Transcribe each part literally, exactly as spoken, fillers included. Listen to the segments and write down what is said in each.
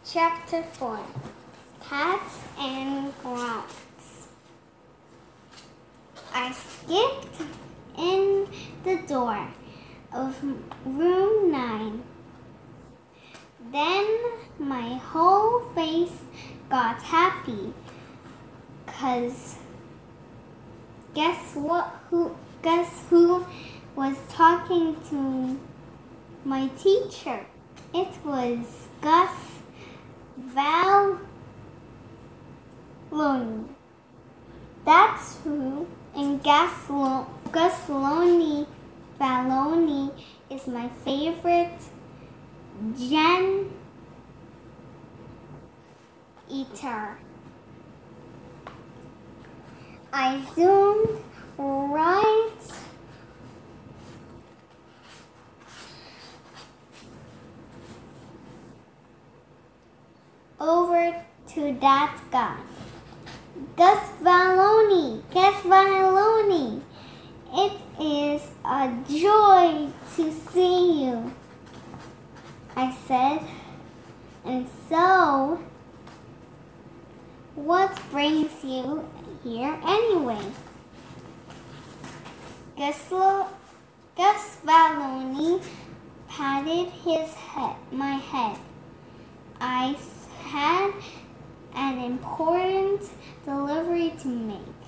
Chapter four. Cats and Grounds. I skipped in the door of room nine. Then my whole face got happy, 'cause guess what who guess who was talking to my teacher? It was Gus Valoni. That's who, and Gus, Lo- Gus Loney, Valoni is my favorite gen eater. I zoomed right over to that guy. Gus Valoni, Gus Valoni, it is a joy to see you, I said. And so, what brings you here anyway? Gus, Lo- Gus Valoni patted his head, my head. I had an important delivery to make.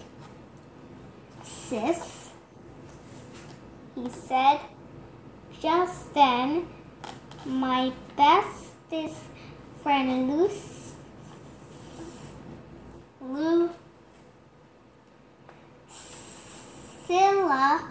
Sis, he said. Just then, my bestest friend Luce, Lucilla,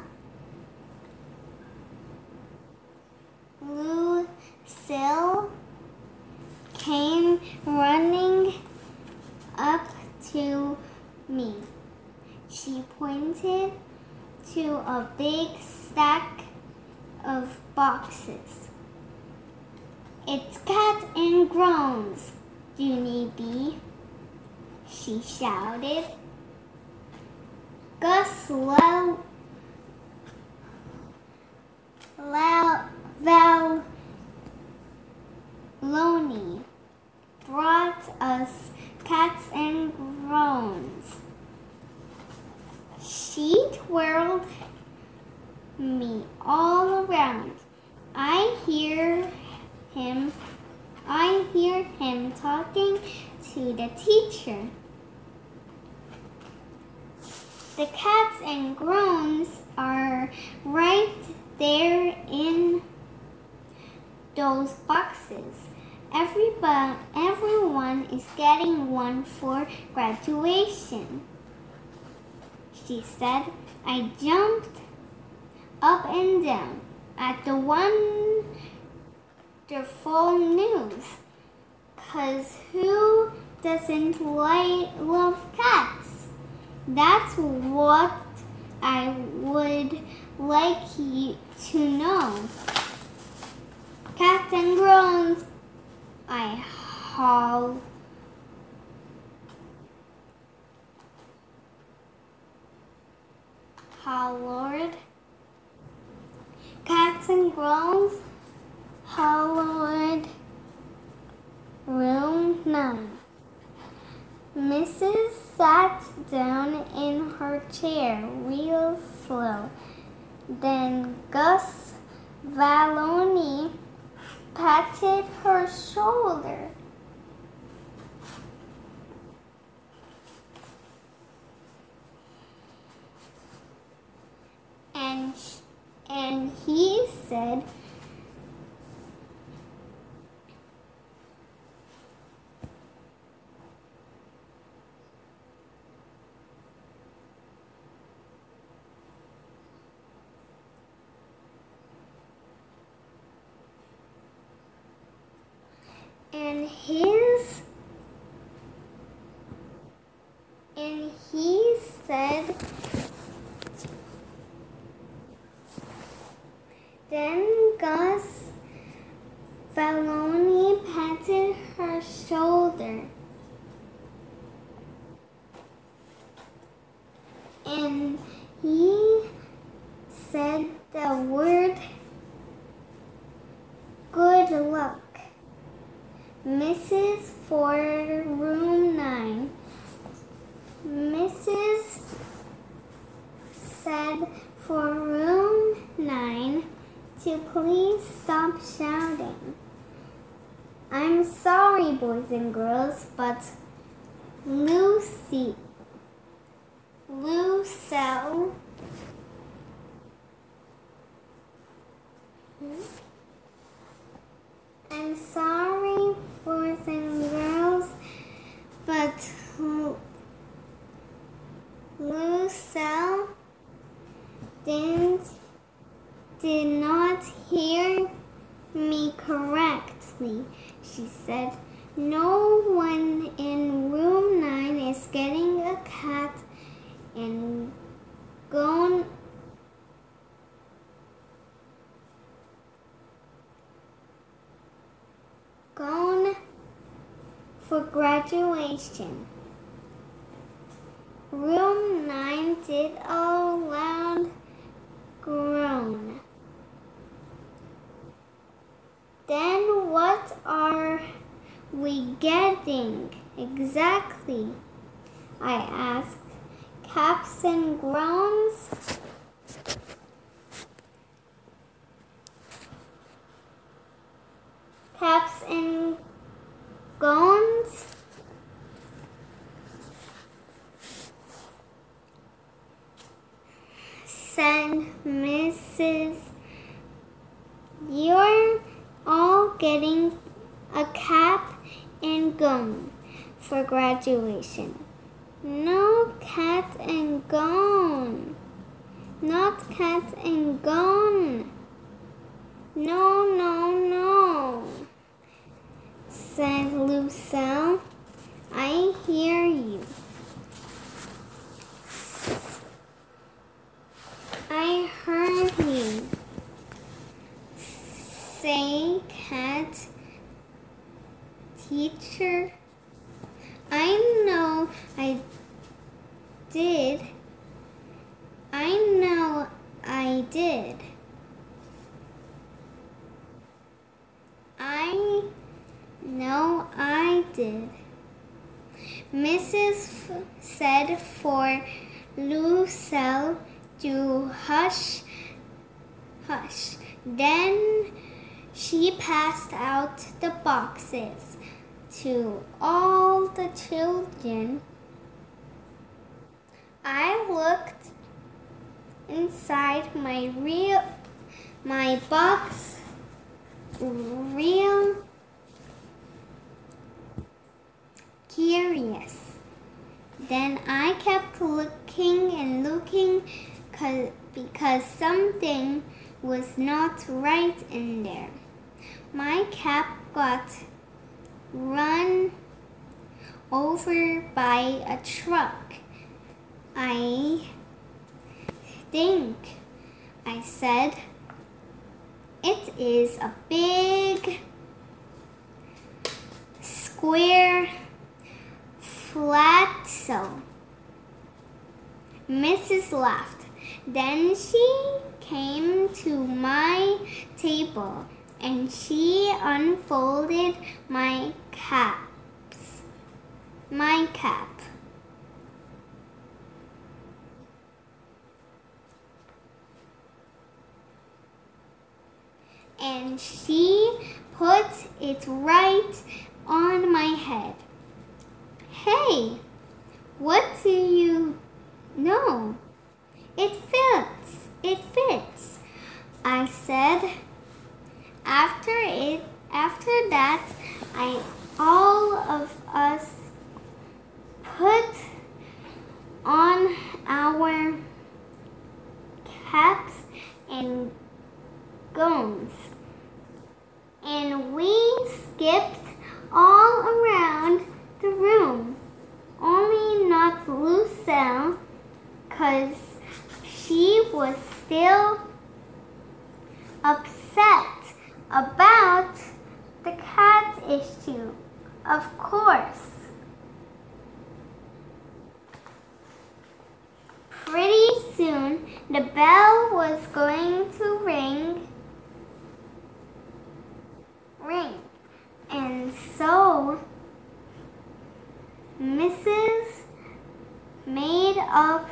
Lucille came running up to me. She pointed to a big stack of boxes. It's Cat and Groans, Junie B, she shouted. Gus Val- Val- Valoni brought us Cats and Groans. She twirled me all around. I hear him I hear him talking to the teacher. The Cats and Groans are right there in those boxes. Everybody, everyone is getting one for graduation, she said. I jumped up and down at the wonderful news, 'cause who doesn't like, love cats? That's what I would like you to know. Cats and Groans, I howl. Hollered. Cats and Groans, hollered room nine. Missus sat down in her chair real slow. Then Gus Valoni patted her shoulder. And, and he said, and Missus for room nine. Missus said for room nine to please stop shouting. I'm sorry, boys and girls, but Lucy, Lucille, I'm sorry, boys and girls, but Lucille didn't, did not hear me correctly. She said, no one in room nine is getting a cat and gone gone for graduation. Room nine did a loud groan. Then what are we getting exactly? I asked. Caps and groans? Caps and gowns? Said Missus You're all getting a cap and gown for graduation. No cat and gown. Not cat and gown. No, no, no, said Lucille. I hear you. I heard you say cat, teacher. I know I did. I know I did. I know I did. Missus F- said for Lucille to hush, hush. Then she passed out the boxes to all the children. I looked inside my real my box real curious. Then I kept looking and looking because something was not right in there. My cap got run over by a truck. I think, I said, it is a big, square, flat cell. Missus laughed. Then she came to my table and she unfolded my caps. My cap. And she put it right on my head. Hey, what do you know? It fits. It fits. I said. After it, after that, I all of us put on our caps and gowns, and we skipped all around the room. Only not Lucille, 'cause she was still upset about the cat issue, of course. Pretty soon, the bell was going to ring, ring, and so Missus made up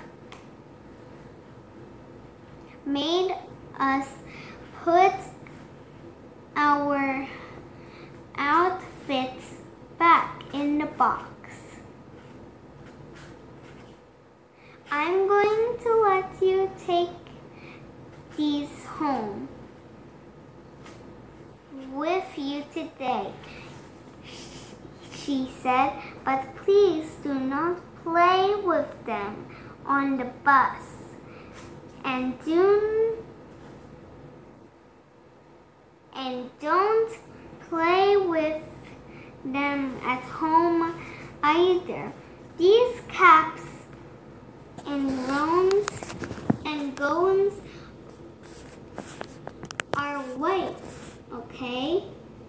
made us put our outfits back in the box. I'm going to let you take these home with you today, she said, but please do not play with them on the bus, and do and don't play with them at home either. These caps and gowns and gowns are white, okay?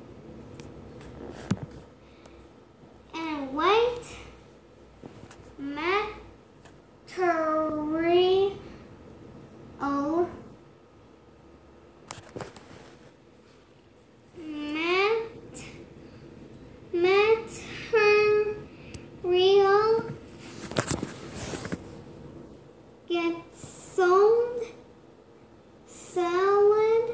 And white material mat material gets sold salad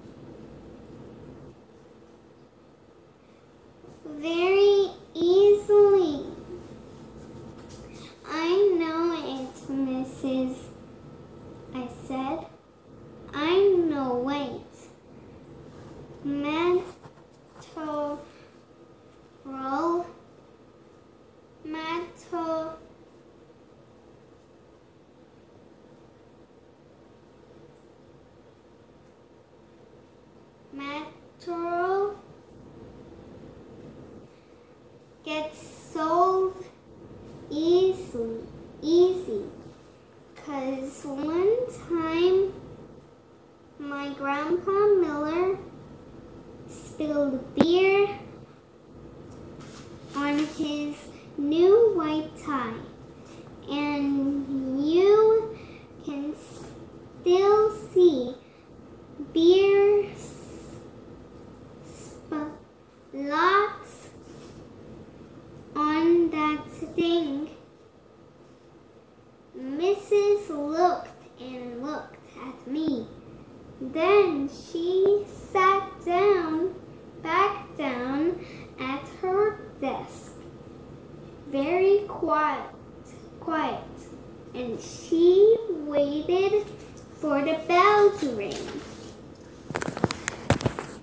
very easily. I know it, Missus I said. I know, wait. Metal, metal, metal gets sold easily, easy. Cause one time my Grandpa Miller spilled beer on his new white tie, and you can still see beer spots on that thing. Missus looked and looked at me. Then she sat down, back down at her desk, very quiet, quiet, and she waited for the bell to ring.